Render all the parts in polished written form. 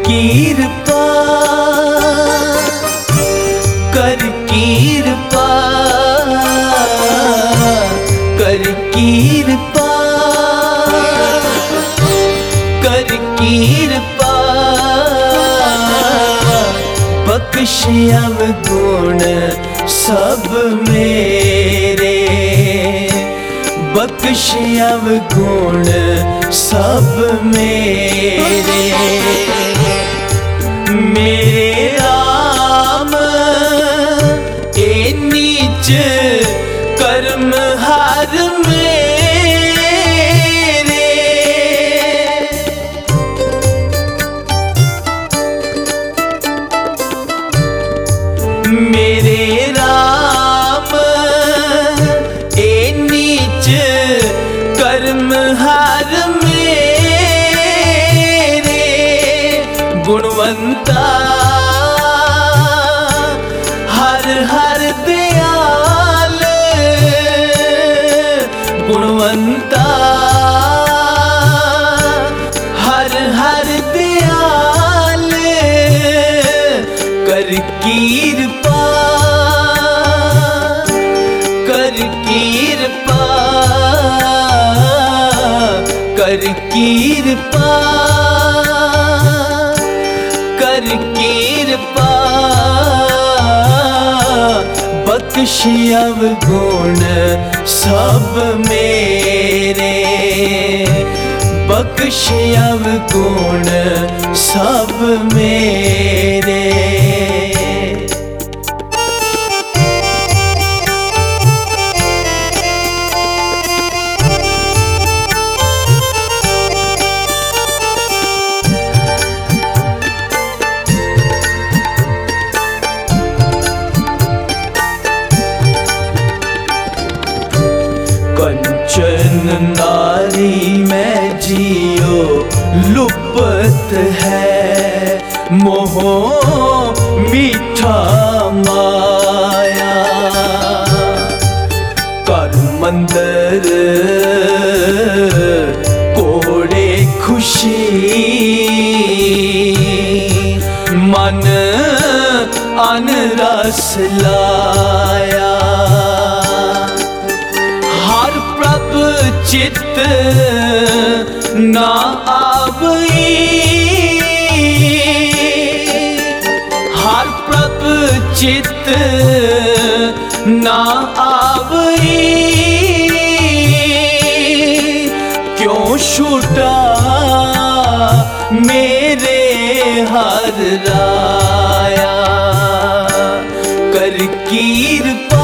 किरपा कर किरपा कर किरपा कर किरपा बख्श अवगुण सब मेरे बख्श अवगुण सब मेरे मेरे राम ए नीच कर्म हर मेरे मेरे राम ए नीच कर्म हर मेरे गुणवंता हर हर दयाल गुणवंता हर हर दयाल कर किरपा कर किरपा कर किरपा कर किरपा बख्श अवगुण सब मेरे बख्श अवगुण सब मेरे कंचन नारी में जियो लुप्त है मोह मीठा माया कर मंदिर कोड़े खुशी मन अन रस लाया चित्त ना आवई हर प्रभ चित्त ना आवई क्यों छूटा मेरे हर राया कर किरपा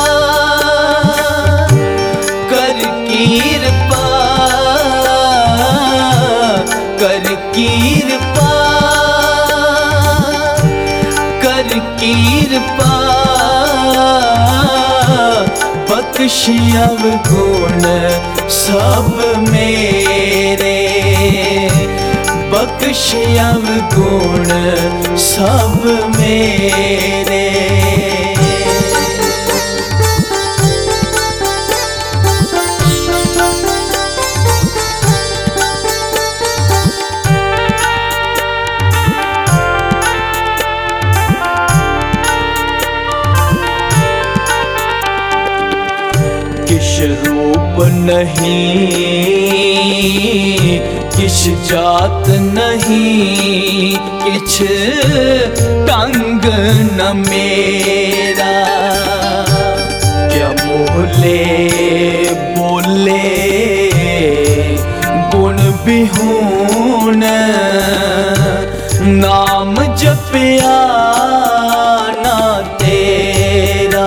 किरपा कर किरपा कर किरपा बख्श अवगुण सब मेरे बख्श अवगुण सब मेरे किश रूप नहीं किश जात नहीं किछ टंग न मेरा क्या मोहले बोले गुण बिहून नाम जपया ना तेरा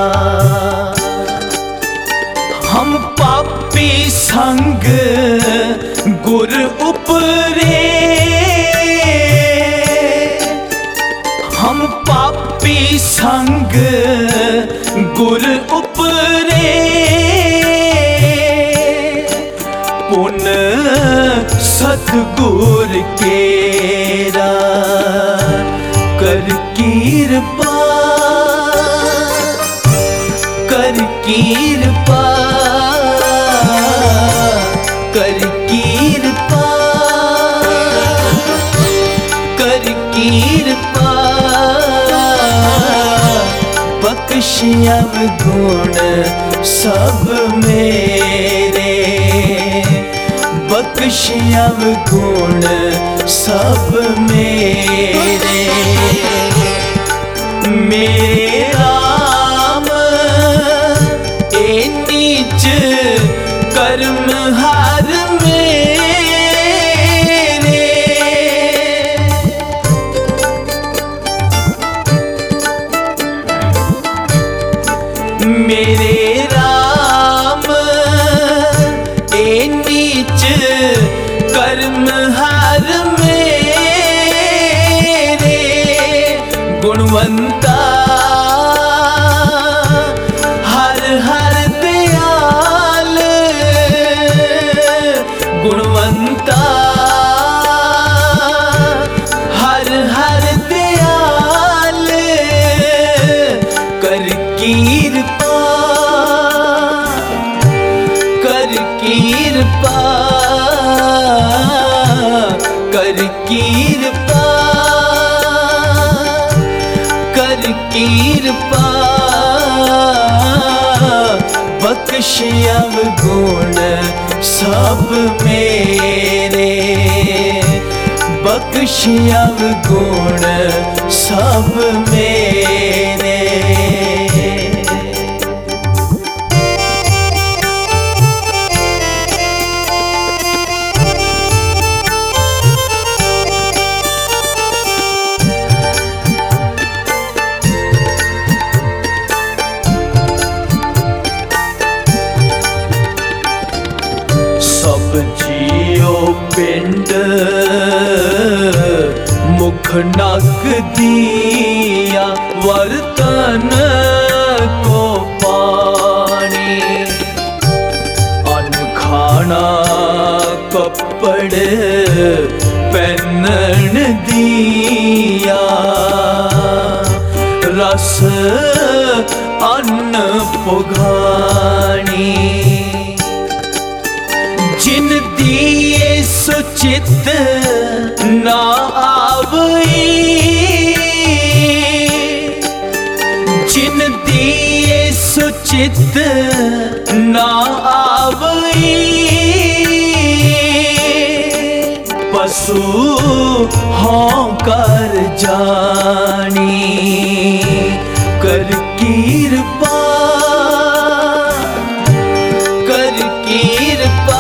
हम पापी संग गुर उपरे हम पापी संग गुर उपरे पुन सतगुर केरा कर किरपा कर किरपा कर किरपा कर अवगुण सब मेरे, बख्श अवगुण सब मेरे। मेरे राम ए नीच कर्म हर मेरे राम ए नीच कर्म हर मेरे। गुणवंता हर हर दयाल, गुणवंता हर हर दयाल, कर कृपा कर कृपा कर कृपा कर कृपा। बख्श अवगुण सब मेरे, बख्श अवगुण सब मेरे। सब जियो पिंड मुख नक दिया, वर्तन को पानी। अन्न खाना कपड़े पहनन दिया, रस अन्न पुगानी। जिन दिए सुचित ना आवई, जिन दिए सुचित ना आवई। पशु हों कर जानी, कर कृपा कर कृपा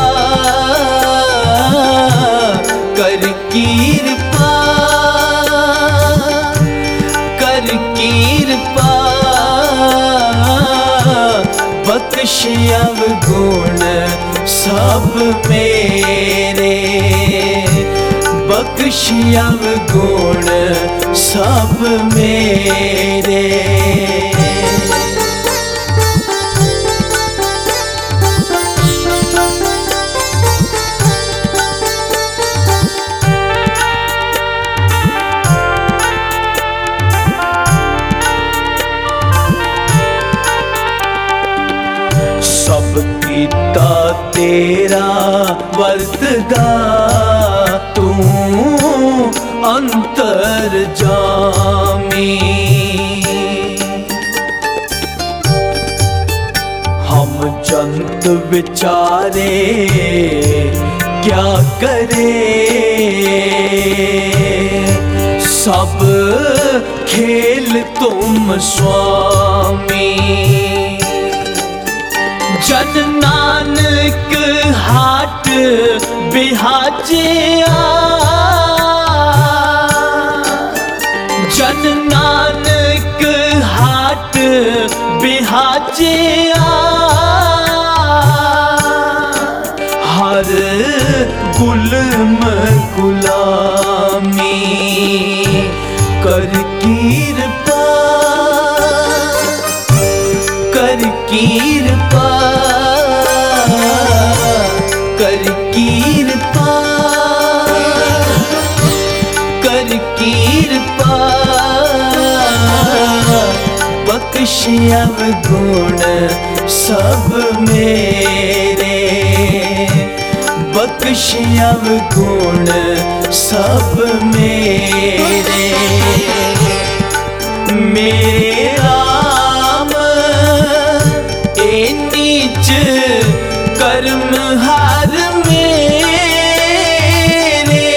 कर कृपा कर कृपा। बख्श अवगुण सब मेरे, बख्श अवगुण सब मेरे। सब कीता तेरा वरतदा, तू अंतर जामी। हम जंत विचारे क्या करे, सब खेल तुम स्वामी। जन नानक हाट बिहाजिया, जन नानक हाट बिहाजिया। हर गुलाम गुलामी, कर कृपा कर कृपा कर कृपा कर कृपा। बख्श अवगुण सब मेरे, बख्श अवगुण सब मेरे। मेरे राम नीच कर्म हार मेरे।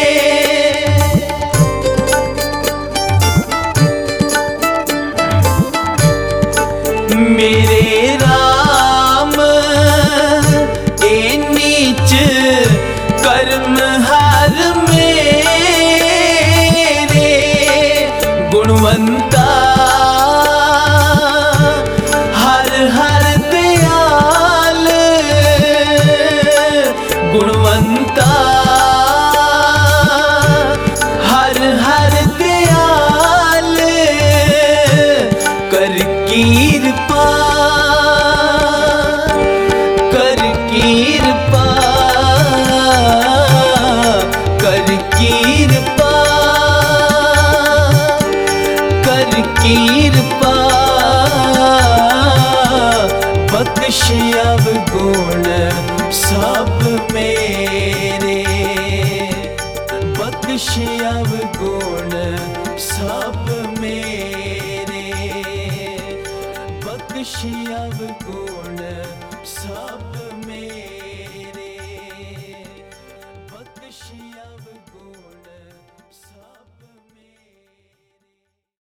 मेरे राम ए नीच कर्म हार मेरे। गुणवंता हर हर दयाल, गुणवंता हर हर दयाल, कर कृपा कर कृपा कर कृपा कर कृपा। बख्श अवगुण सब मेरे, बख्श अवगुण सब मेरे, बख्श अवगुण सब